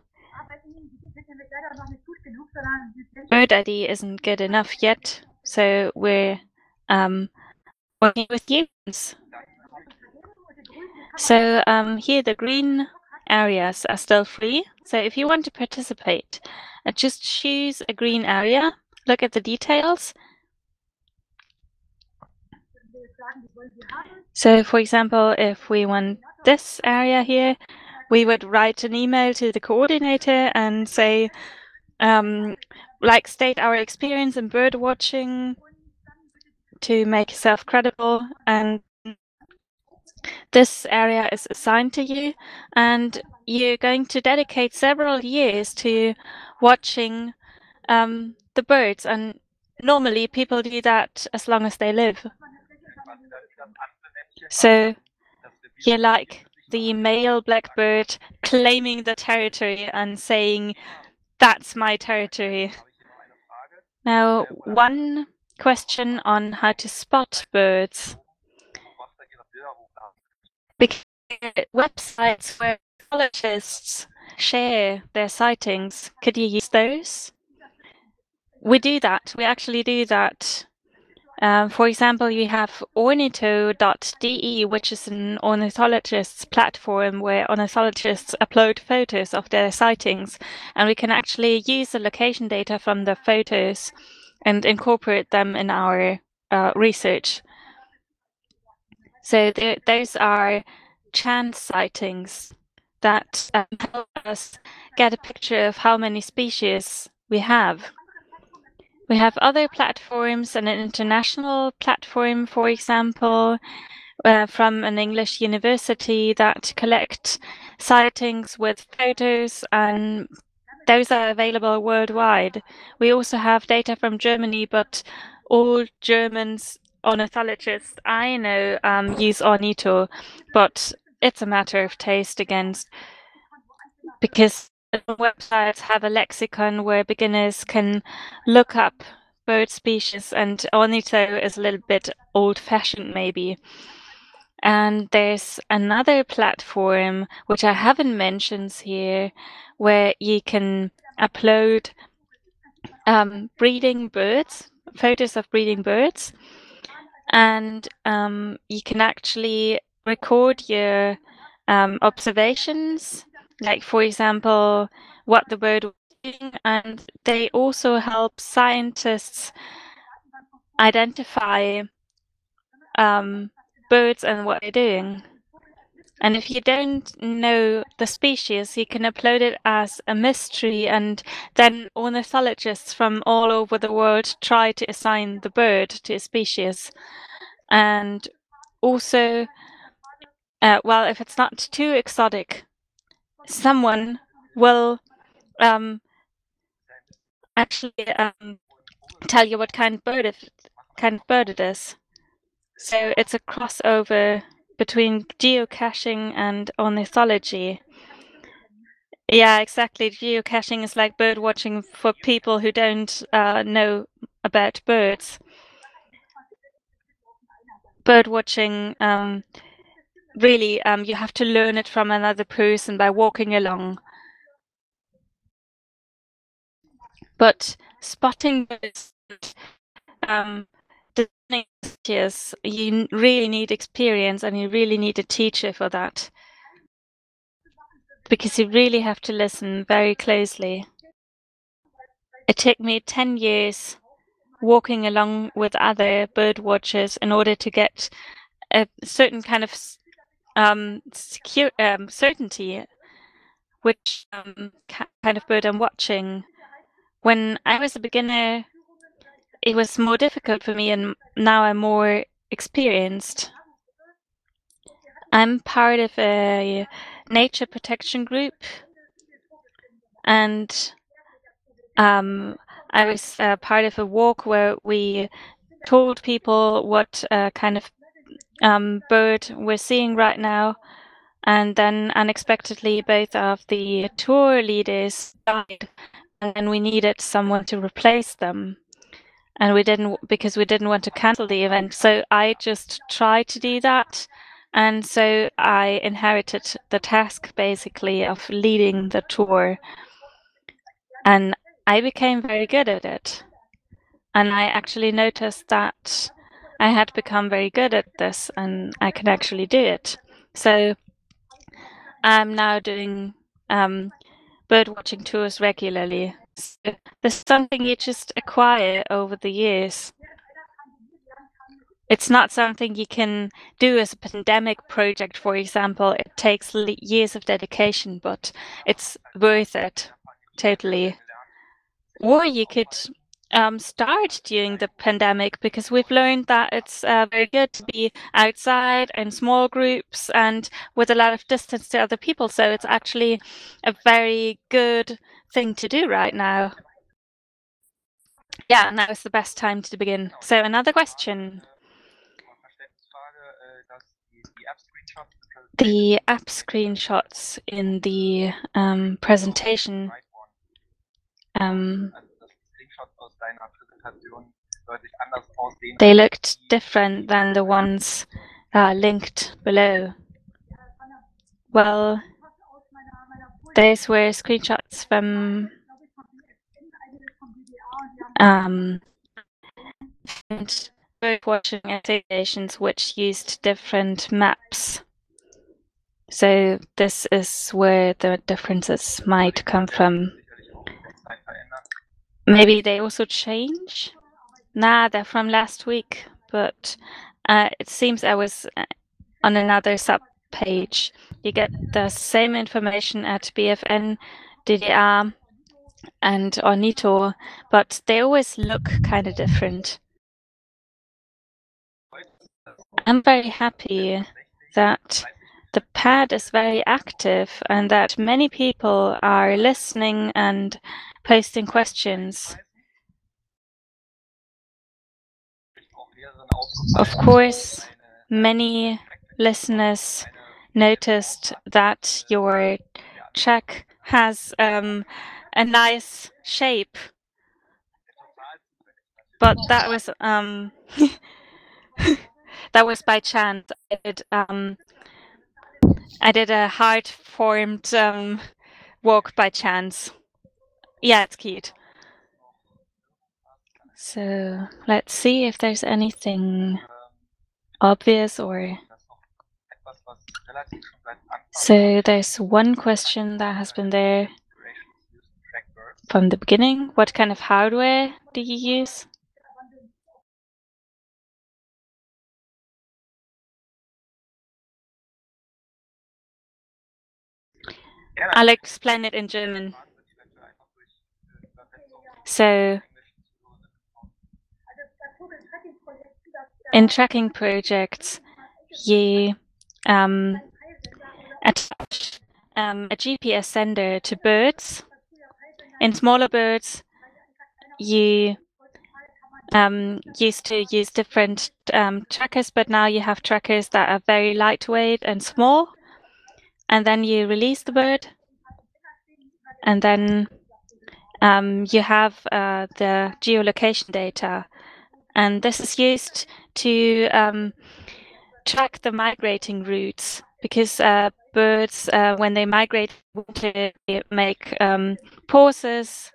Bird I D isn't good enough yet, so we're um, working with humans. So um, here the green areas are still free. So if you want to participate, uh, just choose a green area, look at the details. So for example, if we want this area here, we would write an email to the coordinator and say, um, like, state our experience in bird watching to make yourself credible, and this area is assigned to you, and you're going to dedicate several years to watching um, the birds, and normally people do that as long as they live. So you're like the male blackbird claiming the territory and saying, that's my territory. Now, one question on how to spot birds. Because websites where ecologists share their sightings, could you use those? We do that. We actually do that. Um, for example, you have ornitho dot D E, which is an ornithologist's platform where ornithologists upload photos of their sightings, and we can actually use the location data from the photos and incorporate them in our uh, research. So there, those are chance sightings. that um, help us get a picture of how many species we have. We have other platforms, and an international platform, for example, uh, from an English university that collect sightings with photos, and those are available worldwide. We also have data from Germany, but all Germans ornithologists I know um, use Ornito, but it's a matter of taste against, because websites have a lexicon where beginners can look up bird species, and Ornito is a little bit old-fashioned maybe. And there's another platform which I haven't mentioned here, where you can upload um, breeding birds, photos of breeding birds, and um, you can actually record your um, observations, like for example, what the bird was doing, and they also help scientists identify um, birds and what they're doing. And if you don't know the species, you can upload it as a mystery, and then ornithologists from all over the world try to assign the bird to a species. And also, uh, well, if it's not too exotic, someone will um, actually um, tell you what kind of bird it, kind of bird it is. So it's a crossover between geocaching and ornithology. Yeah, exactly. Geocaching is like bird watching for people who don't uh, know about birds. Bird watching, um, really, um, you have to learn it from another person by walking along. But spotting birds, um, yes, you really need experience, and you really need a teacher for that, because you really have to listen very closely. It took me ten years walking along with other bird watchers in order to get a certain kind of um, secure um, certainty which um, kind of bird I'm watching. When I was a beginner, it was more difficult for me, and now I'm more experienced. I'm part of a nature protection group, and um, I was uh, part of a walk where we told people what uh, kind of um, bird we're seeing right now, and then unexpectedly both of the tour leaders died, and then we needed someone to replace them, and we didn't, because we didn't want to cancel the event. So I just tried to do that, and so I inherited the task basically of leading the tour, and I became very good at it. And I actually noticed that I had become very good at this, and I can actually do it. So I'm now doing um, bird watching tours regularly. So there's something you just acquire over the years. It's not something you can do as a pandemic project, for example. It takes years of dedication, but it's worth it, totally. Or you could um, start during the pandemic, because we've learned that it's uh, very good to be outside in small groups and with a lot of distance to other people. So it's actually a very good thing to do right now. Yeah, now is the best time to begin. So another question. The app screenshots in the um, presentation, um, they looked different than the ones uh, linked below. Well, those were screenshots from um, bird watching associations which used different maps. So this is where the differences might come from. Maybe they also change? Nah, they're from last week, but uh, it seems I was on another sub page. You get the same information at B F N, D D R, and Ornitho, but they always look kind of different. I'm very happy that the pad is very active and that many people are listening and posting questions. Of course, many listeners noticed that your track has um, a nice shape, but that was um, that was by chance. I did, um, I did a heart-formed um, walk by chance. Yeah, it's cute. So let's see if there's anything obvious or... So there's one question that has been there from the beginning. What kind of hardware do you use? I'll explain it in German. So in tracking projects, you um, attach um, a G P S sender to birds. In smaller birds, you um, used to use different um, trackers, but now you have trackers that are very lightweight and small. And then you release the bird, and then um, you have uh, the geolocation data. And this is used to um, track the migrating routes, because uh, birds, uh, when they migrate, they make um, pauses,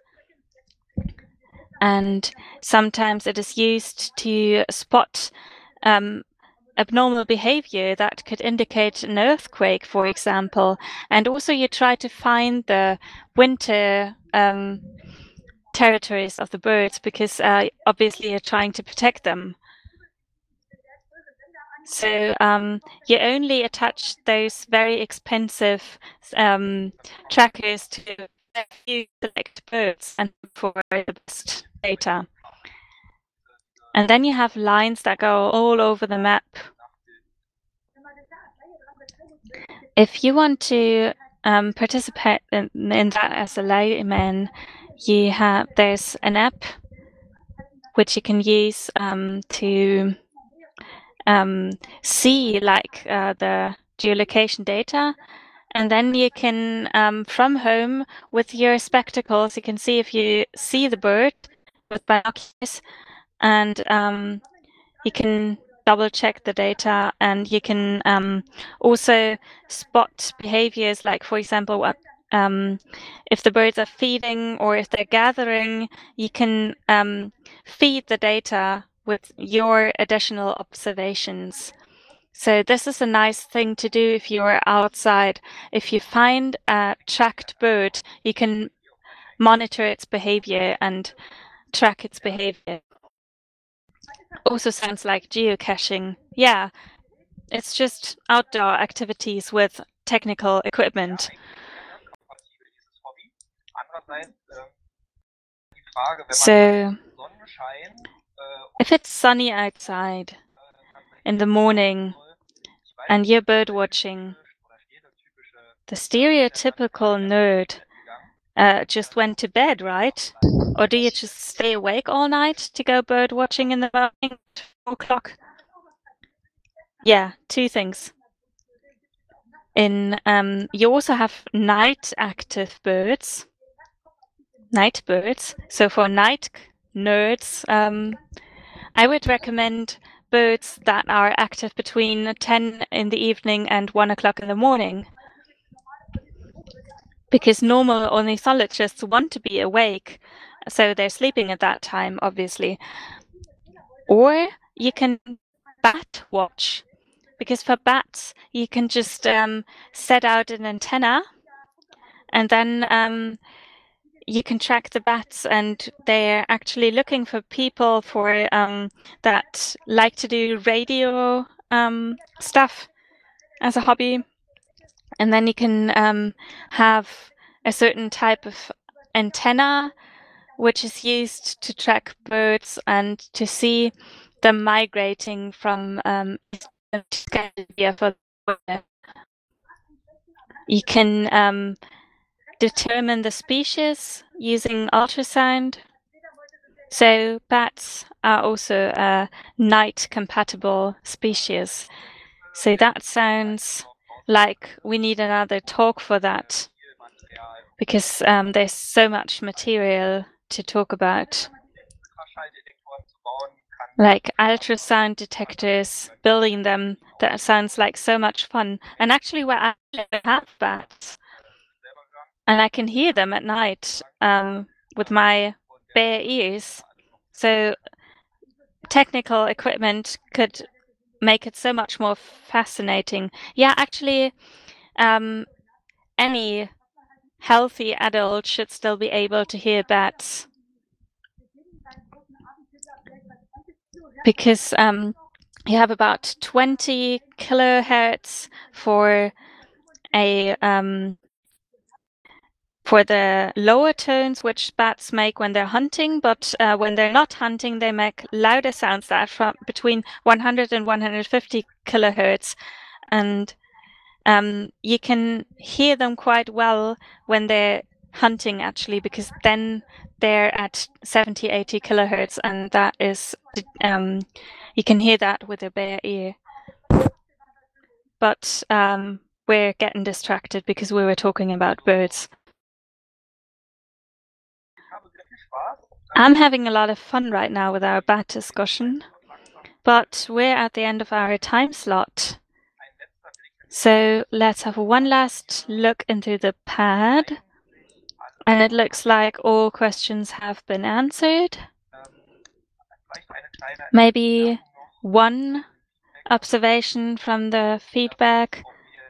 and sometimes it is used to spot um, abnormal behavior that could indicate an earthquake, for example. And also you try to find the winter um, territories of the birds, because uh, obviously you're trying to protect them. So um, you only attach those very expensive um, trackers to a few select birds and for the best data. And then you have lines that go all over the map. If you want to um, participate in, in that as a layman, you have there's an app which you can use um, to um, see like uh, the geolocation data, and then you can um, from home with your spectacles, you can see if you see the bird with binoculars, and um, you can double check the data, and you can um, also spot behaviors, like for example what um, if the birds are feeding or if they're gathering. You can um, feed the data with your additional observations. So this is a nice thing to do if you're outside. If you find a tracked bird, you can monitor its behavior and track its behavior. Also sounds like geocaching. Yeah, it's just outdoor activities with technical equipment. So if it's sunny outside in the morning and you're bird watching, the stereotypical nerd uh, just went to bed, right? Or do you just stay awake all night to go bird watching in the morning at four o'clock? Yeah, two things. In um, you also have night active birds, night birds. So for night nerds, um, I would recommend birds that are active between ten in the evening and one o'clock in the morning, because normal ornithologists want to be awake, so they're sleeping at that time, obviously. Or you can bat watch, because for bats, you can just um, set out an antenna, and then um, you can track the bats, and they're actually looking for people for um, that like to do radio um, stuff as a hobby. And then you can um, have a certain type of antenna, which is used to track birds and to see them migrating from um, Scandinavia for the winter. You can um, determine the species using ultrasound. So bats are also a night-compatible species. So that sounds like we need another talk for that, because um, there's so much material to talk about. Like ultrasound detectors, building them, that sounds like so much fun. And actually where I live, I have bats. And I can hear them at night um, with my bare ears. So technical equipment could make it so much more fascinating. Yeah, actually, um, any healthy adult should still be able to hear bats. Because um, you have about twenty kilohertz for a um, for the lower tones which bats make when they're hunting, but uh, when they're not hunting, they make louder sounds that are from between one hundred and one hundred fifty kilohertz, and um, you can hear them quite well when they're hunting, actually, because then they're at seventy, eighty kilohertz, and that is um, you can hear that with a bare ear. But um, we're getting distracted because we were talking about birds. I'm having a lot of fun right now with our bat discussion, but we're at the end of our time slot. So let's have one last look into the pad. And it looks like all questions have been answered. Maybe one observation from the feedback.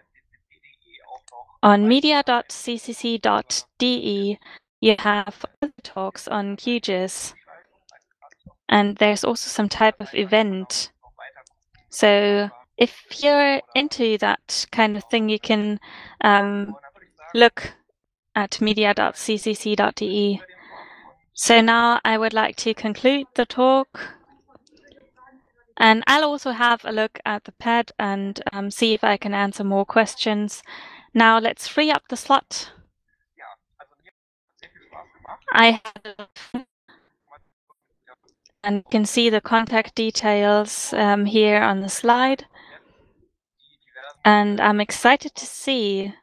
On media dot c c c dot d e, you have other talks on Q G I S. And there's also some type of event. So if you're into that kind of thing, you can um, look at media dot c c c dot d e. So now I would like to conclude the talk. And I'll also have a look at the pad and um, see if I can answer more questions. Now let's free up the slot. I have, and you can see the contact details um, here on the slide. And I'm excited to see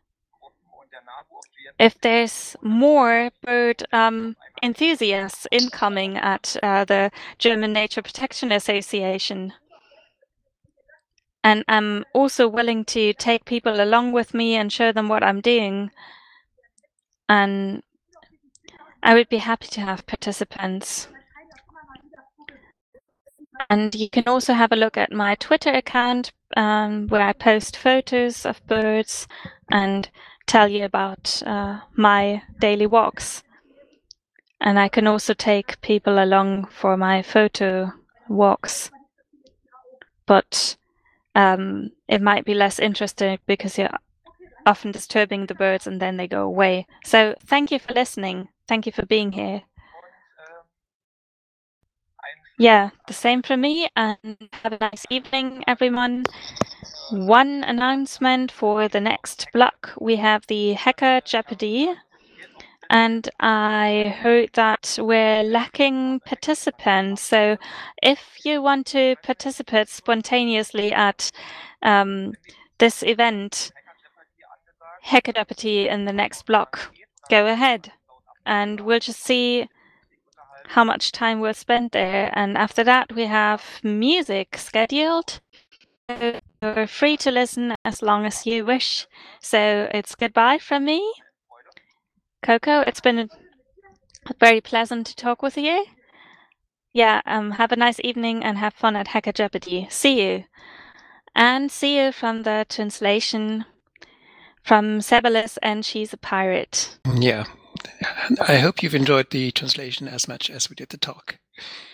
if there's more bird um, enthusiasts incoming at uh, the German Nature Protection Association. And I'm also willing to take people along with me and show them what I'm doing. And I would be happy to have participants. And you can also have a look at my Twitter account um, where I post photos of birds and tell you about uh, my daily walks. And I can also take people along for my photo walks. But um, it might be less interesting because you're often disturbing the birds and then they go away. So thank you for listening. Thank you for being here. Yeah, the same for me, and have a nice evening, everyone. One announcement for the next block. We have the Hacker Jeopardy, and I heard that we're lacking participants. So if you want to participate spontaneously at um, this event, Hacker Jeopardy in the next block, go ahead, and we'll just see how much time we'll spend there. And after that, we have music scheduled. So you're free to listen as long as you wish. So it's goodbye from me. Coco, it's been very pleasant to talk with you. Yeah, um, have a nice evening and have fun at Hacker Jeopardy. See you. And see you from the translation from Sebelis and She's a Pirate.
Yeah. I hope you've enjoyed the translation as much as we did the talk.